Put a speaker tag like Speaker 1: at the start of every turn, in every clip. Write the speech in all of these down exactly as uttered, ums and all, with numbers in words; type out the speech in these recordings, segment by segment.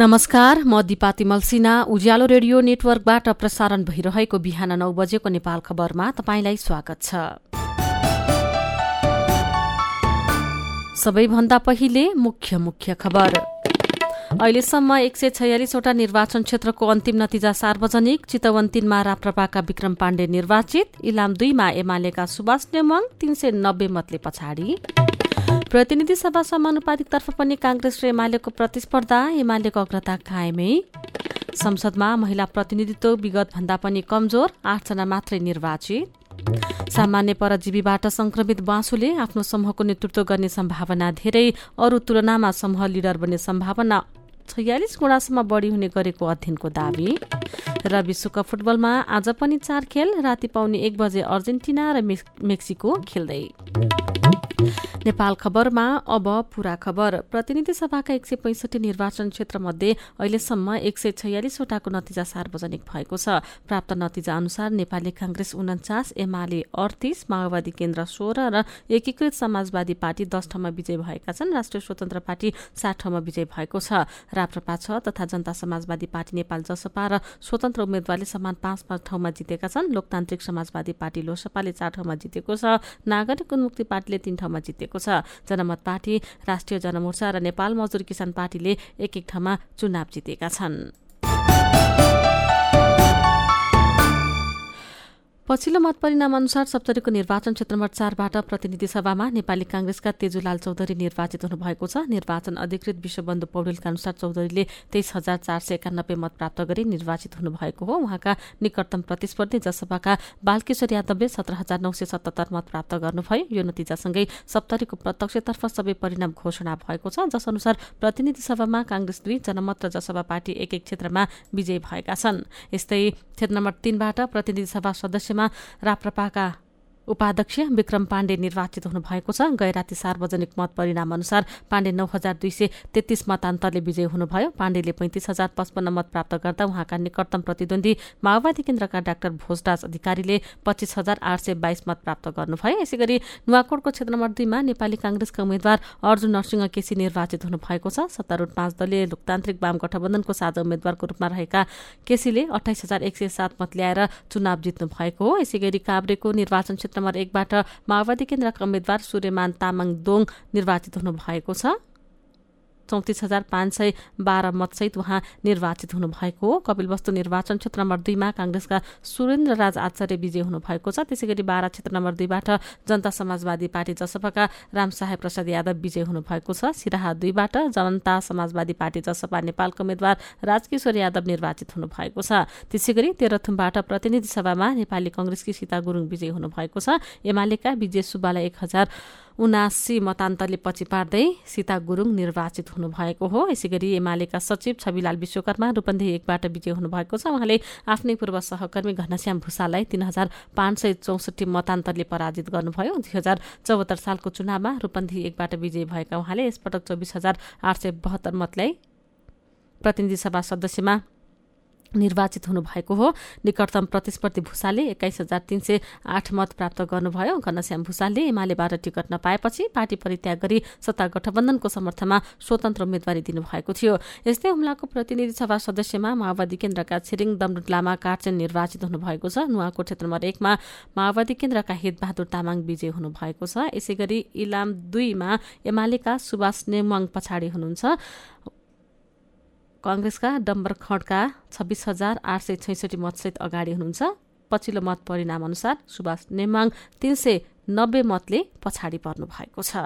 Speaker 1: नमस्कार, म दिपा तिमल सिन्हा। उज्यालो रेडियो नेटवर्कबाट प्रसारण भइरहेको बिहान नौ बजेको नेपाल खबरमा तपाईंलाई स्वागत छ। सबैभन्दा पहिले मुख्य मुख्य खबर। अहिलेसम्म एक सय छयालिसवटा निर्वाचन क्षेत्रको अन्तिम नतिजा सार्वजनिक। चितवन तीनमा राप्रपाका विक्रम पाण्डे निर्वाचित। इलाम दुईमा एमालेका सुभाष नेमाङ तीन सय नब्बे मतले पछाडि। प्रतिनिधि सभा समानुपातिकतर्फ पनि कांग्रेस र एमालेको प्रतिस्पर्धा। एमालेको अग्रता कायमै। संसदमा महिला प्रतिनिधित्व विगत भन्दा पनि कमजोर, आठजना मात्रै निर्वाचित। सामान्य परजीवीबाट संक्रमित बाँसुले आफ्नो समूहको नेतृत्व गर्ने सम्भावना धेरै, अरू तुलनामा समूह लिडर बन्ने सम्भावना छयालिस गुणासम्म बढ़ी हुने गरेको अध्ययनको दावी। र विश्वकप फुटबलमा आज पनि चार खेल। राति पाउने एक बजे अर्जेन्टिना र मेक्सिको खेल्दै। नेपाल खबरमा अब पूरा खबर। प्रतिनिधि सभाका एक सय पैंसठी निर्वाचन क्षेत्र मध्ये अहिलेसम्म एक सय छयालिसवटाको नतिजा सार्वजनिक भएको छ। प्राप्त नतिजा अनुसार नेपाली कांग्रेस उन्चास, एमाले अडतीस, माओवादी केन्द्र सोह्र र एकीकृत समाजवादी पार्टी दस ठाउँमा विजय भएका छन्। राष्ट्रिय स्वतन्त्र पार्टी सात ठाउँमा विजय भएको छ। राप्रपा छ तथा जनता समाजवादी पार्टी नेपाल जसपा र स्वतन्त्र उम्मेद्वारले समान पाँच पाँच ठाउँमा जितेका छन्। लोकतान्त्रिक समाजवादी पार्टी लोसपाले चार ठाउँमा जितेको छ। नागरिक उन्मुक्ति पार्टीले तीन ठाउँमा जितेको छ। जनमत पार्टी, राष्ट्रिय जनमोर्चा र नेपाल मजदुर किसान पार्टीले एक एक ठाउँमा चुनाव जितेका छन्। पछिल्लो मत परिणाम अनुसार सप्तरीको निर्वाचन क्षेत्र नम्बर चारबाट प्रतिनिधि सभामा नेपाली कांग्रेसका तेजुलाल चौधरी निर्वाचित हुनुभएको छ। निर्वाचन अधिकृत विश्वबन्धु पौडेलका अनुसार चौधरीले तेइस हजार चार सय एकानब्बे मत प्राप्त गरी निर्वाचित हुनुभएको हो। उहाँका निकटतम प्रतिस्पर्धी जसपाका बालकिशोर यादवले सत्र हजार नौ सय सतहत्तर मत प्राप्त गर्नुभयो। यो नतिजासँगै सप्तरीको प्रत्यक्षतर्फ सबै परिणाम घोषणा भएको छ, जस अनुसार प्रतिनिधि सभामा कांग्रेस दुई, जनमत र जसपा पार्टी एक एक क्षेत्रमा विजयी भएका छन्। यस्तै क्षेत्र नम्बर तीनबाट प्रतिनिधि सभा सदस्यमा राप्रपाका उपाध्यक्ष विक्रम पाण्डे निर्वाचित हुनुभएको छ। गैराती सार्वजनिक मत परिणाम अनुसार पाण्डे नौ हजार दुई सय तेत्तीस मतान्तरले विजय हुनुभयो। पाण्डेले पैंतिस हजार पचपन्न मत प्राप्त गर्दा उहाँका निकटतम प्रतिद्वन्दी माओवादी केन्द्रका डाक्टर भोजराज अधिकारीले पच्चीस हजार आठ सय बाइस मत प्राप्त गर्नुभयो। यसै गरी नुवाकोटको क्षेत्र नम्बर दुईमा नेपाली कांग्रेसका उम्मेद्वार अर्जुन नरसिंह केसी निर्वाचित हुनुभएको छ। सत्तारूढ पाँच दलीय लोकतान्त्रिक वाम गठबन्धनको साझा उम्मेद्वारको रूपमा रहेका केसीले अठाइस हजार एक सय सात मत ल्याएर चुनाव जित्नु भएको हो। यसै गरी काभ्रेको निर्वाचन क्षेत्र नम्बर एकबाट माओवादी केन्द्रका उम्मेद्वार सूर्यमान तामाङ दोङ निर्वाचित हुनुभएको छ। चौतिस हजार पाँच सय बाह्र मतसहित उहाँ निर्वाचित हुनुभएको हो। कपिलवस्तु निर्वाचन क्षेत्र नम्बर दुईमा कांग्रेसका सुरेन्द्र राज आचार्य विजय हुनुभएको छ। त्यसै गरी बाह्र क्षेत्र नम्बर दुईबाट जनता समाजवादी पार्टी जसपाका रामसाहेब प्रसाद यादव विजय हुनुभएको छ। सिराहा दुईबाट जनता समाजवादी पार्टी जसपा नेपालको उम्मेद्वार राजकिशोर यादव निर्वाचित हुनुभएको छ। त्यसै गरी तेह्रथुमबाट प्रतिनिधि सभामा नेपाली कांग्रेसकी सीता गुरुङ विजय हुनुभएको छ। एमालेका विजय सुब्बालाई एक हजार उनासी मतान्तरले पछि पार्दै सीता गुरुङ निर्वाचित हुनुभएको हो। यसै गरी एमालेका सचिव छविलाल विश्वकर्मा रूपन्देही एकबाट विजय हुनुभएको छ। उहाँले आफ्नै पूर्व सहकर्मी घनश्याम भूषाललाई तीन हजार पाँच सय चौसठी मतान्तरले पराजित गर्नुभयो। दुई हजार चौहत्तर सालको चुनावमा रूपन्देही एकबाट विजय भएका उहाँले यसपटक चौबिस हजार आठ सय बहत्तर मतलाई प्रतिनिधि सभा सदस्यमा निर्वाचित हुनुभएको हो। निकटतम प्रतिस्पर्धी भूषालले एक्काइस हजार तीन सय आठ मत प्राप्त गर्नुभयो। घनश्याम भूषालले एमालेबाट टिकट नपाएपछि पार्टी परित्याग गरी सत्ता गठबन्धनको समर्थनमा स्वतन्त्र उम्मेद्वारी दिनुभएको थियो। यस्तै हुम्लाको प्रतिनिधि सभा सदस्यमा माओवादी केन्द्रका छिरिङ दमरुट लामा कार्चेन निर्वाचित हुनुभएको छ। नुवाकोट क्षेत्र नम्बर एकमा माओवादी केन्द्रका हितबहादुर तामाङ विजय हुनुभएको छ। यसै गरी इलाम दुईमा एमालेका सुभाष नेमाङ पछाडि हुनुहुन्छ। कांग्रेसका डम्बर खड्का छब्बीस हजार आठ सय छैसठी मतसहित अगाडि हुनुहुन्छ। पछिल्लो मत परिणाम अनुसार सुभाष नेमाङ तीन सय नब्बे मतले पछाडि पर्नु भएको छ।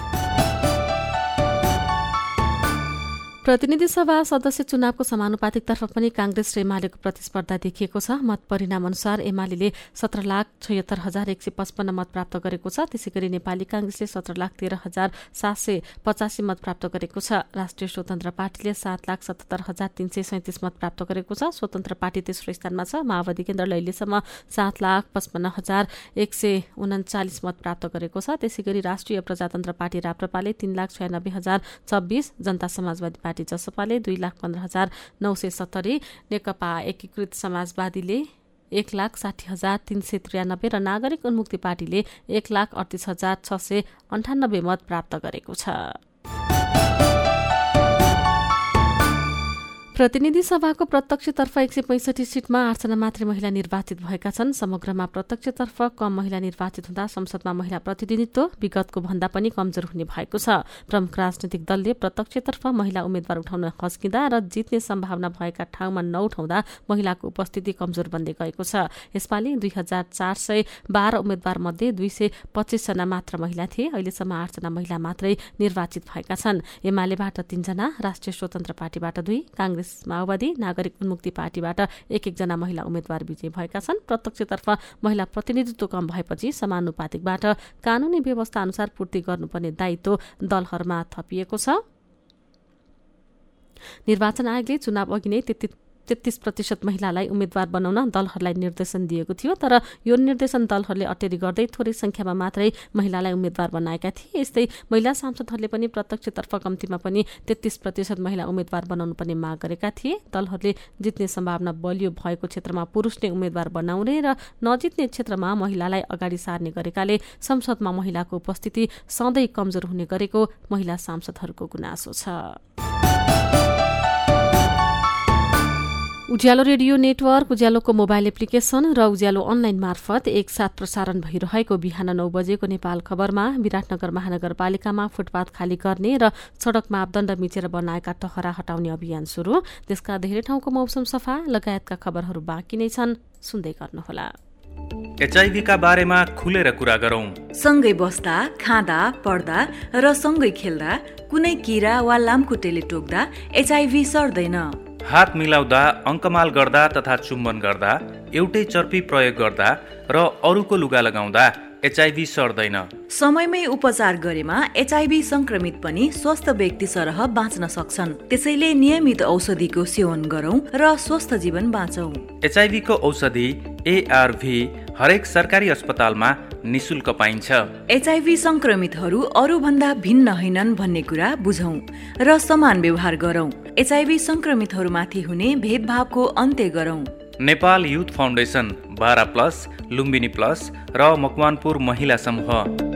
Speaker 1: प्रतिनिधि सभा सदस्य चुनावको समानुपातिकतर्फ पनि कांग्रेस र एमालेको प्रतिस्पर्धा देखिएको छ। मत परिणाम अनुसार एमाले सत्र लाख छयत्तर हजार एक सय पचपन्न मत प्राप्त गरेको छ। त्यसै गरी नेपाली कांग्रेसले सत्र लाख तेह्र हजार सात सय पचासी मत प्राप्त गरेको छ। राष्ट्रिय स्वतन्त्र पार्टीले सात लाख सतहत्तर हजार तीन सय सैंतिस मत प्राप्त गरेको छ। स्वतन्त्र पार्टी तेस्रो स्थानमा छ। माओवादी केन्द्रले अहिलेसम्म सात लाख पचपन्न हजार एक सय उन्चालिस मत प्राप्त गरेको छ। त्यसै गरी राष्ट्रिय प्रजातन्त्र पार्टी राप्रपाले तीन लाख छयानब्बे हजार छब्बीस, जनता समाजवादी पार्टी जसपाले दुई लाख पन्ध्र हजार नौ सय सत्तरी, नेकपा एकीकृत समाजवादीले एक लाख साठी हजार तीन सय त्रियानब्बे र नागरिक उन्मुक्ति पार्टीले एक लाख अडतिस हजार छ सय अन्ठानब्बे मत प्राप्त गरेको छ। प्रतिनिधि सभाको प्रत्यक्षतर्फ एक सय पैंसठी सीटमा आठजना मात्रै महिला निर्वाचित भएका छन्। समग्रमा प्रत्यक्षतर्फ कम महिला निर्वाचित हुँदा संसदमा महिला प्रतिनिधित्व विगतको भन्दा पनि कमजोर हुने भएको छ। प्रमुख राजनैतिक दलले प्रत्यक्षतर्फ महिला उम्मेद्वार उठाउन हस्किँदा र जित्ने सम्भावना भएका ठाउँमा नउठाउँदा महिलाको उपस्थिति कमजोर बन्दै गएको छ। यसपालि दुई हजार चार सय बाह्र उम्मेद्वार मध्ये दुई सय पच्चीसजना मात्र महिला थिए। अहिलेसम्म आठजना महिला मात्रै निर्वाचित भएका छन्। एमालेबाट तीनजना, राष्ट्रिय स्वतन्त्र पार्टीबाट दुई, कांग्रेस माओवादी, नागरिक उन्मुक्ति पार्टीबाट एक एकजना महिला उम्मेद्वार विजयी भएका छन्। प्रत्यक्षतर्फ महिला प्रतिनिधित्व कम भएपछि समानुपातिकबाट कानूनी व्यवस्था अनुसार पूर्ति गर्नुपर्ने दायित्व दलहरूमा थपिएको छ। निर्वाचन आयोगले चुनाव अघि नै तेत्तीस प्रतिशत महिलालाई उम्मेद्वार बनाउन दलहरूलाई निर्देशन दिएको थियो, तर यो निर्देशन दलहरूले अटेरी गर्दै थोरै संख्यामा मात्रै महिलालाई उम्मेद्वार बनाएका थिए। यस्तै महिला सांसदहरूले पनि प्रत्यक्षतर्फ कम्तीमा पनि तेत्तीस प्रतिशत महिला उम्मेद्वार बनाउनु पर्ने माग गरेका थिए। दलहरूले जित्ने सम्भावना बलियो भएको क्षेत्रमा पुरुष नै उम्मेद्वार बनाउने र नजित्ने क्षेत्रमा महिलालाई अगाडि सार्ने गरेकाले संसदमा महिलाको उपस्थिति सधैँ कमजोर हुने गरेको महिला सांसदहरूको गुनासो छ। उज्यालो रेडियो नेटवर्क, उज्यालोको मोबाइल एप्लिकेशन र उज्यालो अनलाइन मार्फत एकसाथ प्रसारण भइरहेको बिहान नौ बजेको नेपाल खबरमा विराटनगर महानगरपालिकामा फुटपाथ खाली गर्ने र सड़क मापदण्ड मिचेर बनाएका टहरा हटाउने अभियान शुरू। देशका धेरै ठाउँको मौसम सफा लगायतका खबरहरू बाँकी नै छन्, सुन्दै गर्नुहोला।
Speaker 2: एचआईभीका बारेमा खुलेर कुरा गरौं।
Speaker 3: सँगै बस्दा, खाँदा, पढ्दा र सँगै खेल्दा कुनै कीरा वा लामखुट्टेले टोक्दा एचआईभी सर्दैन।
Speaker 2: हात मिलाउँदा, अङ्कमाल गर्दा तथा चुम्बन गर्दा, एउटै चर्पी प्रयोग गर्दा र अरूको लुगा लगाउँदा एचआईभी सर्दैन।
Speaker 3: समयमै उपचार गरेमा एचआईभी संक्रमित पनि स्वस्थ व्यक्ति सरह बाँच्न सक्छन्। त्यसैले नियमित औषधिको सेवन गरौं र स्वस्थ जीवन बाँचौं।
Speaker 2: एचआईभीको औषधि एआरभी हरेक सरकारी अस्पतालमा निशुल्क पाइन्छ।
Speaker 3: एचआईभी संक्रमितहरू अरूभन्दा भिन्न होइनन् भन्ने कुरा बुझौं र समान व्यवहार गरौं। एचआईभी संक्रमितहरूमाथि हुने भेदभावको अन्त्य गरौं।
Speaker 2: Nepal youth foundation, Bara plus, Lumbini plus र मकवानपुर महिला समूह।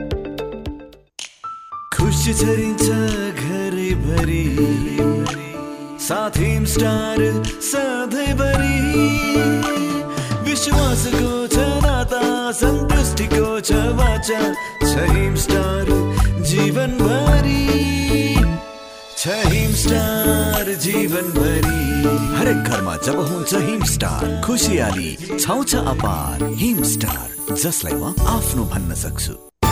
Speaker 4: खुसी छरिन्छ घरै भरि, साथ हिम स्टार सधैँभरि। विश्वासको छ नाता, सन्तुष्टिको छ वाचा, छ हिम स्टार जीवनभरि, छ हिम स्टार जीवनभरि। हरेक घरमा जब हुन्छ हिम स्टार, खुसियाली छाउँछ अपार। हिम स्टार, जसलाई म आफ्नो भन्न सक्छु।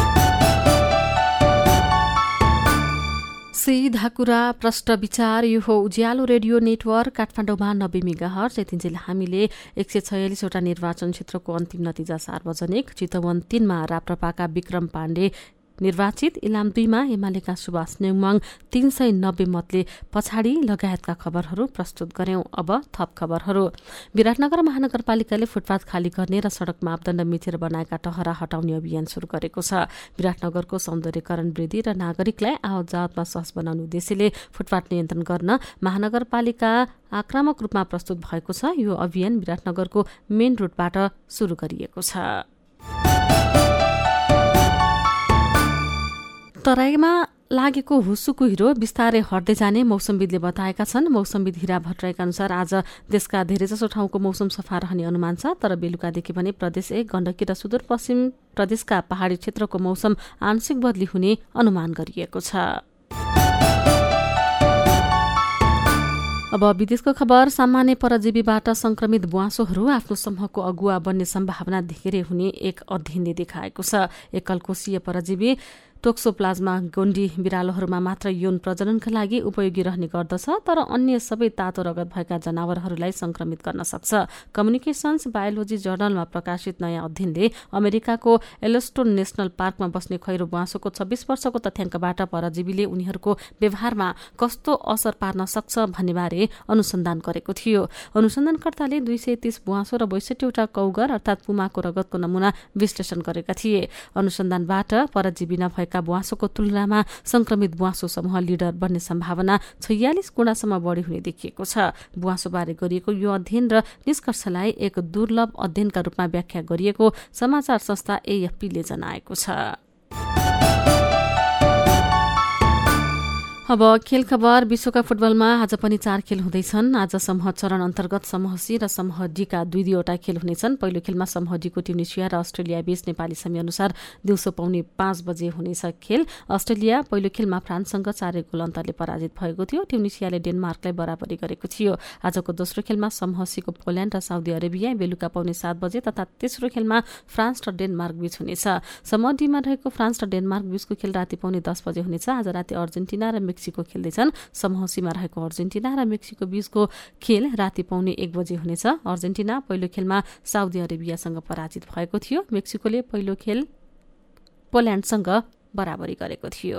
Speaker 1: सीधा कुरा, प्रष्ट विचार, यो हो उज्यालो रेडियो नेटवर्क। काठमाडौँमा नब्बे मेगाहर्ज। यतिन्जेल हामीले एक सय छयालिसवटा निर्वाचन क्षेत्रको अन्तिम नतिजा सार्वजनिक। चितवन तीनमा राप्रपाका विक्रम पाण्डे निर्वाचित, इलाम दुईमा एमालेका सुभाष नेउमाङ तीन सय नब्बे मतले पछाडि लगायतका खबरहरू प्रस्तुत गर्यौं। अब थप खबरहरू। विराटनगर महानगरपालिकाले फुटपाथ खाली गर्ने र सड़क मापदण्ड मिचेर बनाएका टहरा हटाउने अभियान शुरू गरेको छ। विराटनगरको सौन्दर्यकरण वृद्धि र नागरिकलाई आवत जावतमा सहज बनाउने उद्देश्यले फुटपाथ नियन्त्रण गर्न महानगरपालिका आक्रामक रूपमा प्रस्तुत भएको छ। यो अभियान विराटनगरको मेन रोडबाट शुरू गरिएको छ। तराईमा लागेको हुस्सु कुहिरो बिस्तारै हट्दै जाने मौसमविदले बताएका छन्। मौसमविद हिरा भट्टराईका अनुसार आज देशका धेरैजसो ठाउँको मौसम सफा रहने अनुमान छ, तर बेलुकादेखि भने प्रदेश एक, गण्डकी र सुदूरपश्चिम प्रदेशका पहाडी क्षेत्रको मौसम आंशिक बदली हुने अनुमान गरिएको छ। अब विदेशको खबर। सामान्य परजीवीबाट संक्रमित ब्वाँसोहरू आफ्नो समूहको अगुवा बन्ने सम्भावना धेरै हुने एक अध्ययनले देखाएको छ। एकलकोषीय परजीवी टोक्सोप्लाज्मा गोन्डी बिरालोहरूमा मात्र यौन प्रजननका लागि उपयोगी रहने गर्दछ, तर अन्य सबै तातो रगत भएका जनावरहरूलाई संक्रमित गर्न सक्छ। कम्युनिकेशन्स बायोलोजी जर्नलमा प्रकाशित नयाँ अध्ययनले अमेरिकाको एलोस्टोन नेशनल पार्कमा बस्ने खैरो ब्वाँसोको छब्बीस वर्षको तथ्याङ्कबाट परजीवीले उनीहरूको व्यवहारमा कस्तो असर पार्न सक्छ भन्ने बारे अनुसन्धान गरेको थियो। अनुसन्धानकर्ताले दुई सय तीस ब्वाँसो र बैसठीवटा कौगर अर्थात् पुमाको रगतको नमुना विश्लेषण गरेका थिए। अनुसन्धानबाट परजीवी नभएका ब्वाँसोको तुलनामा संक्रमित ब्वाँसो समूह लिडर बन्ने सम्भावना छयालिस गुणासम्म बढी हुने देखिएको छ। ब्वाँसोबारे गरिएको यो अध्ययन र निष्कर्षलाई एक दुर्लभ अध्ययनका रूपमा व्याख्या गरिएको समाचार संस्था एएफपीले जनाएको छ। अब खेल खबर। विश्वकप फुटबलमा आज पनि चार खेल हुँदैछन्। आज समूह चरण अन्तर्गत समूह सी र समूह डीका दुई दुईवटा खेल हुनेछन्। पहिलो खेलमा समूह डीको ट्युनिसिया र अस्ट्रेलिया बीच नेपाली समयअनुसार दिउँसो पाउने पाँच बजे हुनेछ खेल। अस्ट्रेलिया पहिलो खेलमा फ्रान्ससँग चार एक गोल अन्तरले पराजित भएको थियो। ट्युनिसियाले डेनमार्कलाई बराबरी गरेको थियो। आजको दोस्रो खेलमा समूह सीको पोल्याण्ड र साउदी अरेबिया बेलुका पाउने सात बजे तथा तेस्रो खेलमा फ्रान्स र डेनमार्क बीच हुनेछ। समूह डीमा रहेको फ्रान्स र डेनमार्क बीचको खेल राति पाउने दस बजे हुनेछ। आज राति अर्जेन्टिना र मेक्सिको खेल्दैछन्। समूह सीमा रहेको अर्जेन्टिना र मेक्सिको बीचको खेल राति पाउने एक बजे हुनेछ। अर्जेन्टिना पहिलो खेलमा साउदी अरेबियासँग पराजित भएको थियो। मेक्सिकोले पहिलो खेल पोल्याण्डसँग बराबरी गरेको थियो।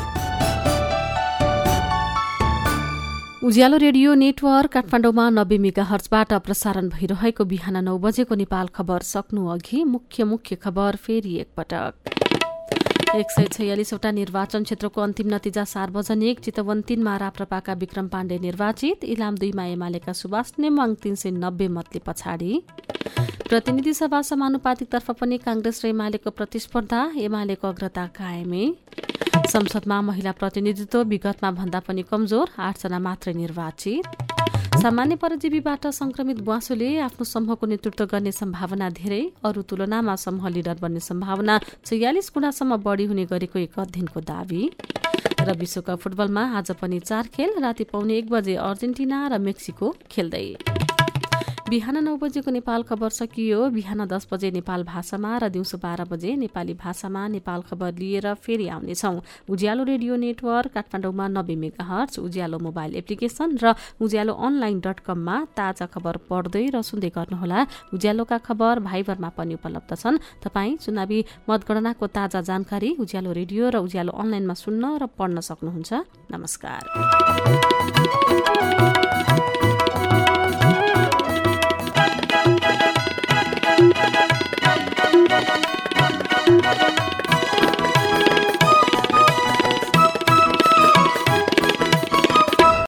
Speaker 1: उज्यालो रेडियो नेटवर्क काठमाडौँमा नब्बे मेगा हर्जबाट प्रसारण भइरहेको बिहान नौ बजेको नेपाल खबर सक्नु अघि मुख्य मुख्य खबर फेरि एकपटक। एक सय छयालिसवटा निर्वाचन क्षेत्रको अन्तिम नतिजा सार्वजनिक। चितवन तीनमा राप्रपाका विक्रम पाण्डे निर्वाचित। इलाम दुईमा एमालेका सुभाष नेमाङ तीन सय नब्बे मतले पछाडि। प्रतिनिधि सभा समानुपातिकतर्फ पनि कांग्रेस र एमालेको प्रतिस्पर्धा। एमालेको अग्रता कायमै। संसदमा महिला प्रतिनिधित्व विगतमा भन्दा पनि कमजोर। आठजना मात्रै निर्वाचित। सामान्य परजीवीबाट संक्रमित ब्वाँसोले आफ्नो समूहको नेतृत्व गर्ने सम्भावना धेरै। अरू तुलनामा समूह लिडर बन्ने सम्भावना छयालिस गुणासम्म बढी हुने गरेको एक अध्ययनको दावी। र विश्वकप फुटबलमा आज पनि चार खेल। राति पाउने एक बजे अर्जेन्टिना र मेक्सिको खेल्दै। बिहान नौ बजेको नेपाल खबर सकियो। बिहान दस बजे नेपाल भाषामा र दिउँसो बाह्र बजे नेपाली भाषामा नेपाल खबर लिएर फेरि आउनेछौँ। उज्यालो रेडियो नेटवर्क काठमाडौँमा नब्बे mega hertz, Ujyaalo mobile application र उज्यालो अनलाइन डट कममा ताजा खबर पढ्दै र सुन्दै गर्नुहोला। उज्यालोका खबर भाइबरमा पनि उपलब्ध छन्। तपाईँ चुनावी मतगणनाको ताजा जानकारी उज्यालो रेडियो र उज्यालो अनलाइनमा सुन्न र पढ्न सक्नुहुन्छ। नमस्कार।